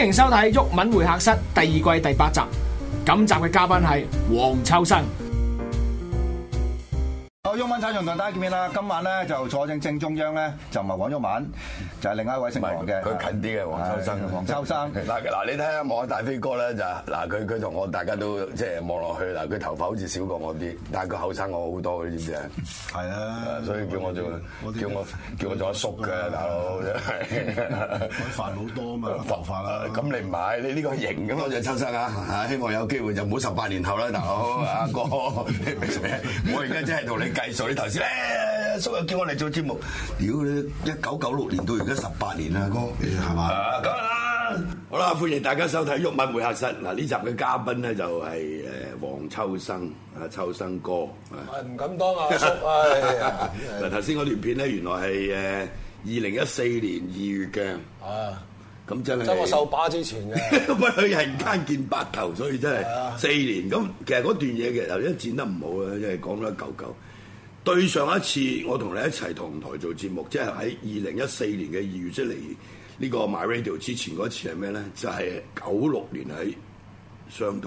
歡迎收睇《毓民會客室》第二季第8集。今集嘅嘉賓係黃秋生。 好，毓民睇場同大家見面啦。今晚咧就坐正中央咧，就唔係黃毓民，就係另外一位姓黃嘅。 佢近啲嘅黃秋生。 黃秋生嗱，你睇下望下大飛哥咧就嗱，佢同我大家都即係望落去嗱，佢頭髮好似少過我啲，但係佢後生我好多，你知唔知啊？ 係啊， 所以叫我做阿叔嘅大佬真係。 佢煩好多啊嘛，頭髮啦。 咁你唔係你呢個型咁，我就秋生啊！希望有機會就唔好18年後啦，大佬阿哥。我而家真係同你計數，你頭先咧叔又叫我嚟做節目，屌你1996年到而家18年啦，哥係嘛？咁啊，好啦，歡迎大家收睇毓民會客室。嗱，呢集嘅嘉賓咧就係黃秋生，阿秋生哥。 唔敢當阿叔， 嗱，頭先嗰段片咧，原來係2014年2月嘅。 啊， 咁真係。 即係我受把之前嘅。 不過人間見白頭，所以真係4年。咁其實嗰段嘢其實頭先剪得唔好啦，即係講得一嚿嚿。對上一次我同你一齊同台做節目，即係喺2014年嘅2月，即係嚟呢個 My Radio 之前嗰次係咩咧？就係96年喺商台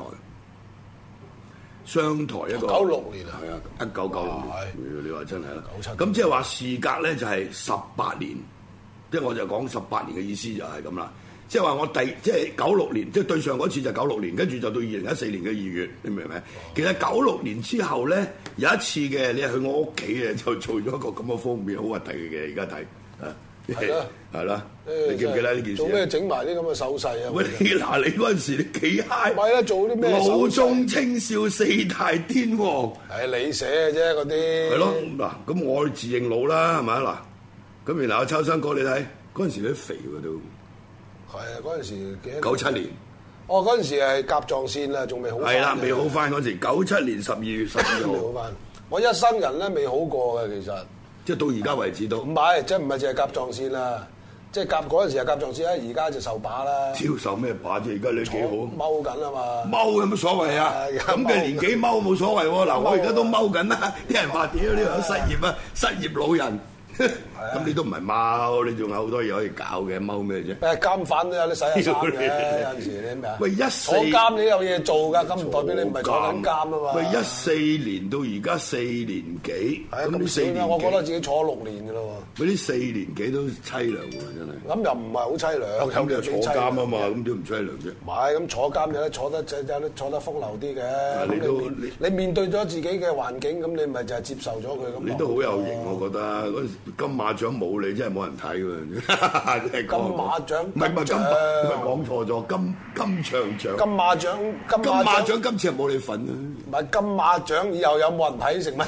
一個 96年啊， 係啊，1996年。你話真係啦。 97 咁即係話時隔咧就係18年，即係我就講18年嘅意思就係咁啦。即係話我即係96年，即係對上嗰次就96年，跟住就到2014年嘅2月，你明唔明？其實96年之後咧，有一次嘅，你係去我屋企嘅，就做咗一個咁嘅封面，好核突嘅，而家睇啊，係啦，你記唔記得呢件事？ 做咩整埋啲咁嘅手勢啊？ 喂，嗱，你嗰陣時你幾嗨？ 唔係啦，做啲咩？ 老中青少4大天王， 係你寫嘅啫，嗰啲。 係咯，嗱，咁我自認老啦，係咪啊？嗱，咁然後阿秋生哥你睇，嗰陣時你都肥喎都。 係啊，嗰陣時 97年。 哦，嗰陣時係甲狀腺啦，仲未好。 係啦，未好翻嗰時，97年12月12號。 未好翻。我一生人咧未好過嘅，其實。 即係到而家為止都。 唔係，即係唔係淨係甲狀腺啦，即係嗰陣時係甲狀腺啦，而家就受把啦。 超受咩把啫？而家你幾好？ 踎緊啊嘛。 踎有乜所謂啊？咁嘅年紀踎冇所謂喎。嗱，我而家都踎緊啦。啲人話屌呢個失業啊，失業老人。咁你都唔係踎，你仲有好多嘢可以搞嘅，踎咩啫？ 誒，監犯都有啲洗下衫嘅，有陣時你咩啊？ 喂， 坐監你有嘢做㗎，咁唔代表你唔係坐緊監啊嘛。 喂，14年到而家4年幾， 係啊，咁 4年， 我覺得自己坐6年㗎咯喎。 嗰啲4年幾都凄涼喎，真係。 咁又唔係好凄涼， 咁你又坐監啊嘛，咁都唔凄涼啫。 唔係，咁坐監有得坐得風流啲嘅。你面對咗自己嘅環境，咁你咪就係接受咗佢咁。 你都好有型，我覺得嗰陣金馬獎冇你真係冇人睇喎，真係金馬獎唔係講錯咗，金像獎。 金馬獎今次係冇你份啊！ 唔係金馬獎以後有冇人睇成乜？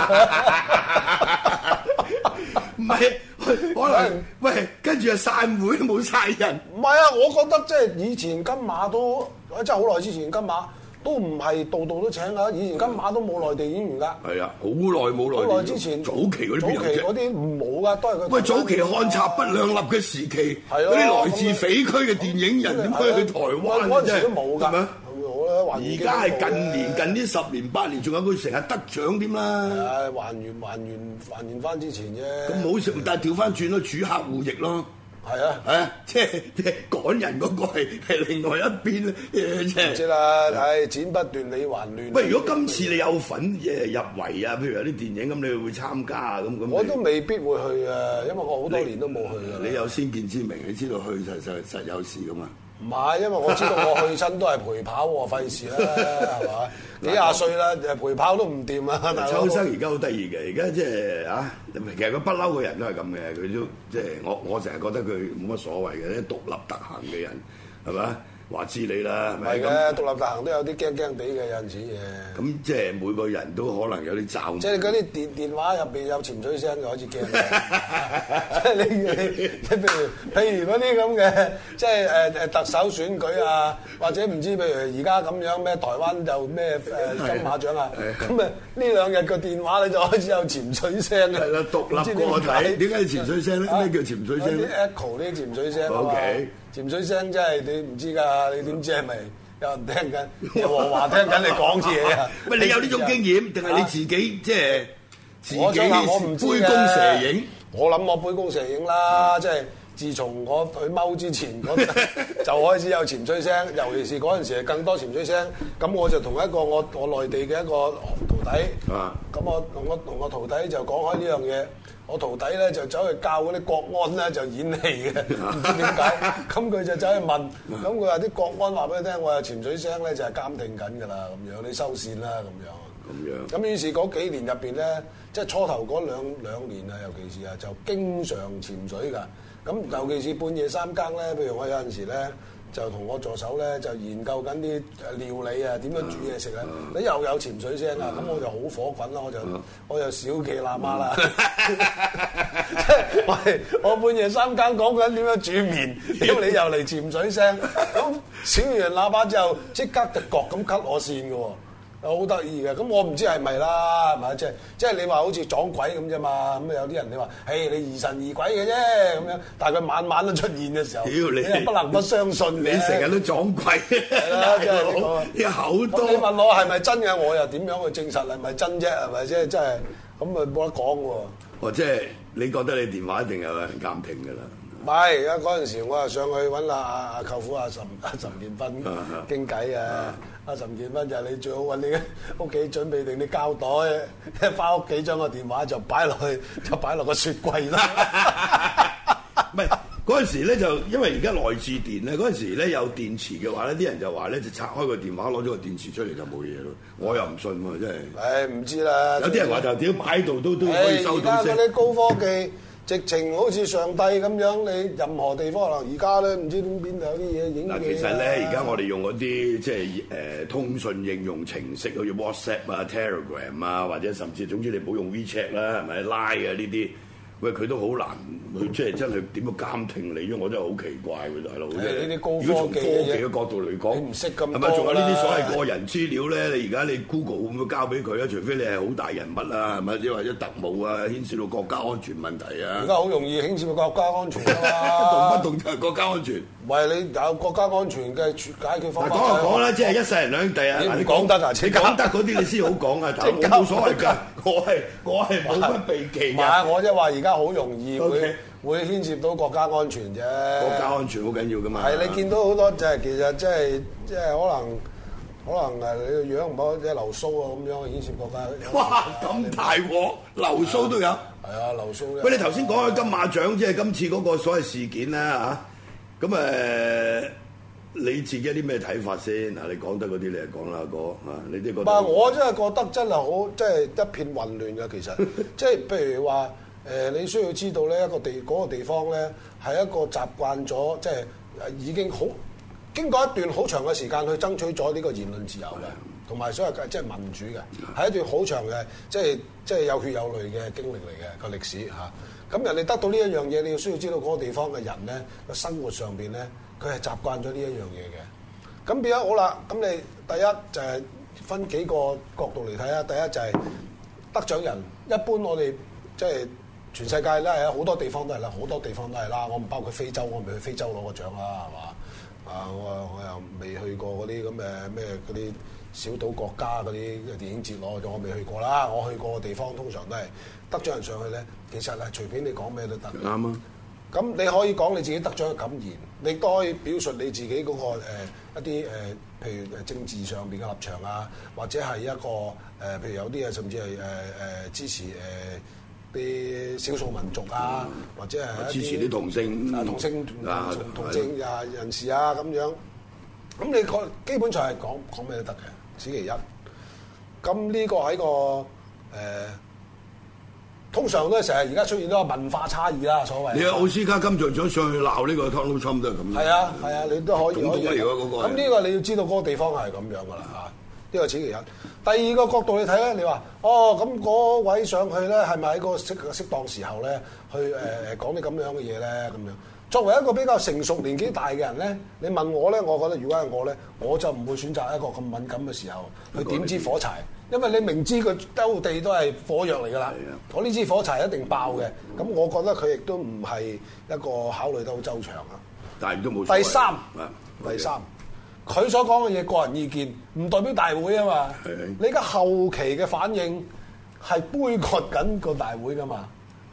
唔係，可能喂，跟住啊散會都冇晒人。 唔係啊，我覺得即係以前金馬都真係好耐之前金馬。都唔係度度都請㗎，以前金馬都冇內地演員㗎。係啊，好耐冇內地。 好耐之前， 早期嗰啲邊有啫？ 早期嗰啲冇㗎，都係佢。 喂，早期漢賊不兩立嘅時期，嗰啲來自匪區嘅電影人點解去台灣嗰陣時都冇㗎。 而家係近呢10年8年，仲有佢成日得獎添啦。 係還原翻之前啫。 咁冇食，但係調翻轉咯，主客互役咯。 係啊， 即係趕人嗰個係另外一邊咧，即係。 知啦，係剪不斷理還亂。 喂，如果今次你有份入圍啊，譬如有啲電影咁，你會參加啊咁。 我都未必會去啊，因為我好多年都冇去啊。 你有先見之明，你知道去實有事噶嘛？ 唔係，因為我知道我去親都係陪跑喎，費事啦，係嘛？幾廿歲啦，陪跑都唔掂啊！ 秋生而家好得意嘅，而家即係啊，其實佢不嬲嘅人都係咁嘅，佢都即係我成日覺得佢冇乜所謂嘅，啲獨立特行嘅人係咪？話知你啦，係咪？ 係嘅，獨立特行都有啲驚驚地嘅有陣時嘅。咁即係每個人都可能有啲罩。 即係嗰啲電話入邊有潛水聲就開始驚。即係你譬如嗰啲咁嘅，即係特首選舉啊，或者唔知譬如而家咁樣咩台灣就咩金馬獎啊，咁啊呢2日個電話你就開始有潛水聲嘅。 係啦，獨立個體點解要潛水聲咧？咩叫潛水聲咧？ 啲 echo 啲潛水聲。 OK。 潛水聲真係你唔知㗎，你點知係咪有人聽緊？有黃華聽緊你講嘢啊？ 喂，你有呢種經驗定係你自己即係自己我唔知杯弓蛇影？ 我諗我杯弓蛇影啦，即係自從我去踎之前就開始有潛水聲，尤其是嗰陣時係更多潛水聲。咁我就同一個我內地嘅一個徒弟，咁我同我徒弟就講開呢樣嘢。我徒弟咧就走去教嗰啲國安咧就演戲嘅，唔知點解。咁佢就走去問，咁佢話啲國安話俾佢聽，我有潛水聲咧就係監聽緊㗎啦，咁樣你收線啦咁樣。咁於是嗰幾年入邊咧，即係初頭嗰兩年啊，尤其是啊，就經常潛水㗎。咁尤其是半夜三更咧，譬如我有陣時咧，就同我助手咧就研究緊啲料理啊，點樣煮嘢食啊，你又有潛水聲啊，咁我就好火滾啦，我就小氣喇媽啦，即係喂，我半夜三更講緊點樣煮麵，屌你又嚟潛水聲，咁小完喇叭之後即刻直覺咁 cut 我線嘅喎。好得意嘅，咁我唔知係咪啦，係咪？即係你話好似撞鬼咁啫嘛，咁有啲人你話，誒你疑神疑鬼嘅啫咁樣，但係佢晚晚都出現嘅時候，你又不能不相信你成日都撞鬼， 係啦，即係你好多。 你問我係咪真嘅，我又點樣去證實係咪真啫？係咪即係咁咪冇得講喎？ 哦，即係你覺得你電話一定有人監聽㗎啦？ 唔係，啊嗰陣時我又上去揾阿舅父阿岑建勳傾偈啊！阿岑建勳就係你最好揾你屋企準備定啲膠袋，一翻屋企將個電話就擺落去，就擺落個雪櫃啦。 唔係嗰陣時咧，就因為而家內置電咧，嗰陣時咧有電池嘅話咧，啲人就話咧就拆開個電話攞咗個電池出嚟就冇嘢咯。我又唔信喎，真係。唔知啦。有啲人話就屌擺喺度都可以收到聲。 而家嗰啲高科技。直情好似上帝咁樣，你任何地方可能而家咧唔知邊度有啲嘢影嘅。 其實咧，而家我哋用嗰啲即係通訊應用程式，好似 WhatsApp 啊、Telegram 啊，或者甚至總之你唔好用 WeChat 啦，係咪 Line 啊呢啲？喂，佢都好難，佢即係真係點樣監聽你？因為我真係好奇怪喎，大佬。 呢啲高如果從科技嘅角度嚟講， 你唔識咁多啦。 係咪仲有呢啲所謂個人資料咧？你而家你 Google 會唔會交俾佢啊？除非你係好大人物啊，係咪？即係或者特務啊，牽涉到國家安全問題啊。 而家好容易牽涉到國家安全㗎嘛。 動不動就係國家安全。 唔係你有國家安全嘅解決方法。 講就講啦，即係一世人兩地啊！ 你講得啊？ 你講得嗰啲你先好講啊！我冇所謂㗎，我係冇乜避忌㗎。 唔係，我即係話而家好容易會牽涉到國家安全啫。 國家安全好緊要㗎嘛。 係你見到好多就係其實即係可能你個樣唔好，即係流蘇啊咁樣牽涉國家。 哇！咁大鑊，流蘇都有。 係啊，流蘇。 喂，你頭先講開金馬獎，即係今次嗰個所謂事件啦嚇。咁你自己有啲咩睇法先？嗱，你講得嗰啲你係講啦，哥啊，你啲覺得？唔係， 我真係覺得真係好，即係一片混亂嘅。其實，即係譬如話你需要知道咧，嗰個地方咧係一個習慣咗，即係已經好經過一段好長嘅時間去爭取咗呢個言論自由嘅，同埋所謂即係民主嘅，係一段好長嘅，即係有血有淚嘅經歷嚟嘅個歷史嚇。咁人哋得到呢一樣嘢，你要需要知道嗰個地方嘅人咧個生活上邊咧，佢係習慣咗呢一樣嘢嘅。咁變咗好啦，咁你第一就係分幾個角度嚟睇啊。第一就係得獎人，一般我哋即係全世界咧，好多地方都係啦，好多地方都係啦。我唔包括非洲，我未去非洲攞過獎啦，係嘛？我又未去過嗰啲咁嘅咩嗰啲小島國家嗰啲電影節攞咗，我未去過啦。我去過嘅地方通常都係得獎人上去咧，其實係隨便你講咩都得。 啱啊！ 咁你可以講你自己得獎嘅感言，你都可以表述你自己嗰個一啲譬如政治上邊嘅立場啊，或者係一個譬如有啲甚至係支持啲少數民族啊，或者係支持啲同性同性人士啊咁樣。咁你基本上係講咩都得嘅，此其一。咁呢個喺個通常都係成日而家出現咗個文化差異啦，所謂。你奧斯卡金像獎上去鬧呢個 Donald Trump 都係咁。係啊，你都可以。 咁呢個你要知道嗰個地方係咁樣噶啦嚇，呢個此其一。第二個角度你睇咧，你話咁嗰位上去咧，係咪喺個適當時候咧去講啲咁樣嘅嘢咧咁樣？作為一個比較成熟年紀大嘅人咧，你問我咧，我覺得如果係我咧，我就唔會選擇一個咁敏感嘅時候去點支火柴，因為你明知佢兜地都係火藥嚟㗎啦。我呢支火柴一定爆嘅，咁我覺得佢亦都唔係一個考慮得好周詳啊。 但係都冇。 第三，佢所講嘅嘢個人意見，唔代表大會啊嘛。你而家後期嘅反應係杯葛緊個大會㗎嘛。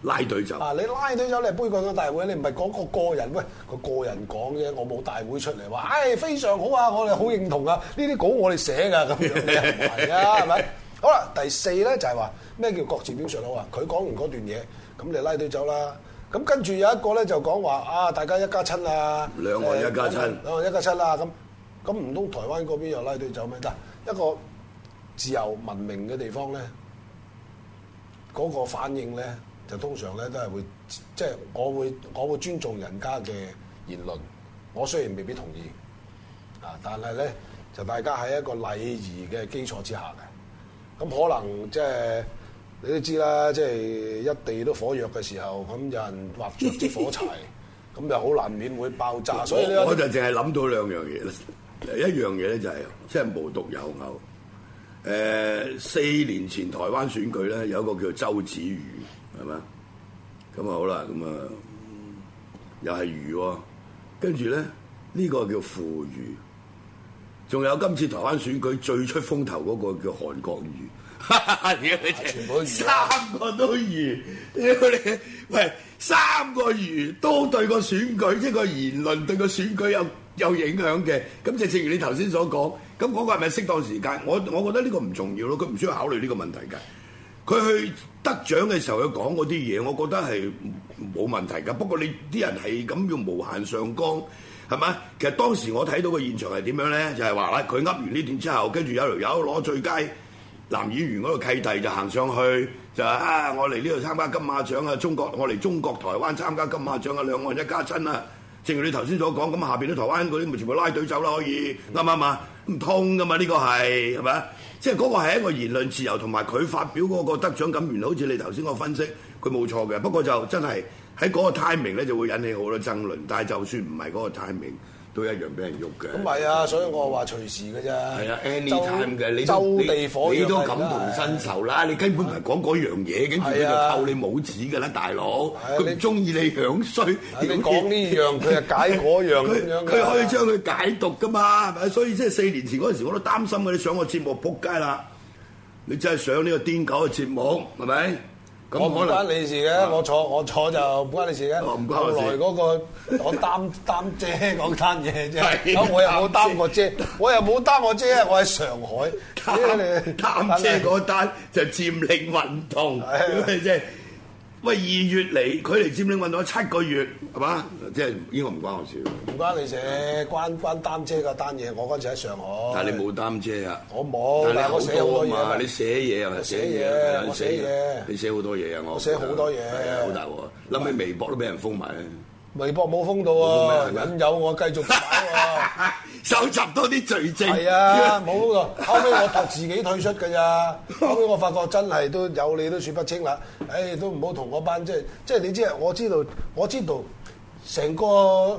拉隊走。 啊！你拉隊走，你係杯葛嘅大會，你唔係講個人，喂，個人講啫，我冇大會出嚟話，非常好啊，我哋好認同啊，呢啲稿我哋寫㗎咁樣嘅，唔係啊，係咪？好啦，第四咧就係話咩叫各自表述好啊？佢講完嗰段嘢，咁你拉隊走啦。咁跟住有一個咧就講話啊，大家一家親啊， 兩岸一家親， 兩岸一家親啦。咁唔通台灣嗰邊又拉隊走咩？嗱，一個自由文明嘅地方咧，嗰個反應咧。就通常咧都係會，即係我會尊重人家嘅言論。我雖然未必同意，但係咧就大家喺一個禮儀嘅基礎之下嘅。咁可能即係你都知啦，即係一地都火藥嘅時候，咁有人劃着支火柴，咁就好難免會爆炸。所以我就淨係諗到兩樣嘢啦。一樣嘢咧就係即係無獨有偶。4年前台灣選舉咧有一個叫周子瑜。係嘛？咁啊好啦，咁啊又係魚喎，跟住咧呢個叫傅魚，仲有今次台灣選舉最出風頭嗰個叫韓國瑜， 全部三個都魚，喂，三個魚都對個選舉，即係個言論對個選舉有影響嘅，咁就正如你頭先所講，咁嗰個係咪適當時間？我覺得呢個唔重要咯，佢唔需要考慮呢個問題㗎。佢去得獎嘅時候，佢講嗰啲嘢，我覺得係冇問題㗎。不過你啲人係咁要無限上綱，係咪？其實當時我睇到個現場係點樣咧？就係話啦，佢噏完呢段之後，跟住有條友攞最佳男演員嗰個契弟就行上去，就話我嚟呢度參加金馬獎啊！我嚟中國台灣參加金馬獎啊！兩岸一家親啊！正如你頭先所講，咁下邊啲台灣嗰啲咪全部拉隊走啦，可以啱唔啱啊？唔通㗎嘛？呢個係咪啊？即係嗰個係一個言論自由，同埋佢發表嗰個得獎感言，好似你頭先個分析，佢冇錯嘅。不過就真係喺嗰個 timing 咧，就會引起好多爭論。但係就算唔係嗰個 timing，都一樣俾人喐嘅。 咁係啊，所以我話隨時嘅啫。 係啊 ，anytime 嘅，你周地火你都感同身受啦。你根本唔係講嗰樣嘢，跟住佢就扣你帽子㗎啦，大佬。佢唔中意你樣衰， 你講呢樣，佢就解嗰樣咁樣。 佢可以將佢解讀㗎嘛，係咪？所以即係4年前嗰陣時，我都擔心你上個節目撲街啦。你真係上呢個癲狗嘅節目，係咪？ 我唔關你事嘅，我坐就唔關你事嘅。 唔關後來嗰個我擔遮嗰單嘢啫，咁我又冇擔過遮，我又冇擔過遮，我喺上海。 擔遮嗰單就佔領運動，即係喂2月嚟，佢嚟佔領運動7個月，係嘛？即係呢個唔關我事。 唔關你事，關擔遮嗰單嘢，我嗰陣時喺上海。但係你冇擔遮啊？ 我冇，但係我寫好多嘢。 你寫嘢係咪？ 寫嘢，我寫嘢。 你寫好多嘢啊！ 我寫好多嘢， 好大鑊。諗起微博都俾人封埋咧。 微博冇封到喎，引誘我繼續擺喎， 收集多啲罪證。 係啊，冇封到。後尾我自己退出㗎咋。後尾我發覺真係都有理都説不清啦。都唔好同嗰班即係你知啊，我知道。成個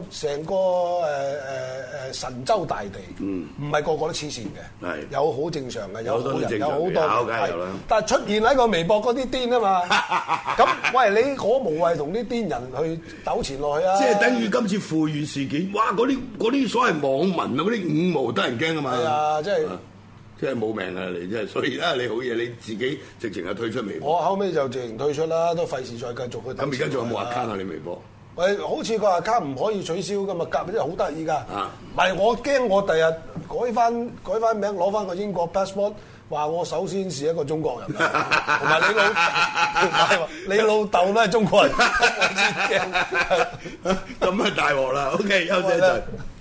神州大地，唔係個個都黐線嘅，有好正常嘅，有好人，有好多，但係出現喺個微博嗰啲癲啊嘛，咁喂我無謂同啲癲人去糾纏落去啊！ 即係等於今次傅園事件，哇！嗰啲所謂網民啊，嗰啲五毛得人驚啊嘛！ 係啊， 即係冇命啊！你真係，所以啊，你好嘢，你自己直情係退出微博。 我後尾就直情退出啦，都費事再繼續去。 咁而家仲有冇 account 啊？你微博？ 喂，好似個 account 唔可以取消噶嘛，夾真係好得意㗎。唔係我驚我第日改翻名，攞翻個英國 passport，話我首先是一個中國人，同埋你老豆都係中國人，我先驚。 咁啊大鑊啦！OK，休息一陣。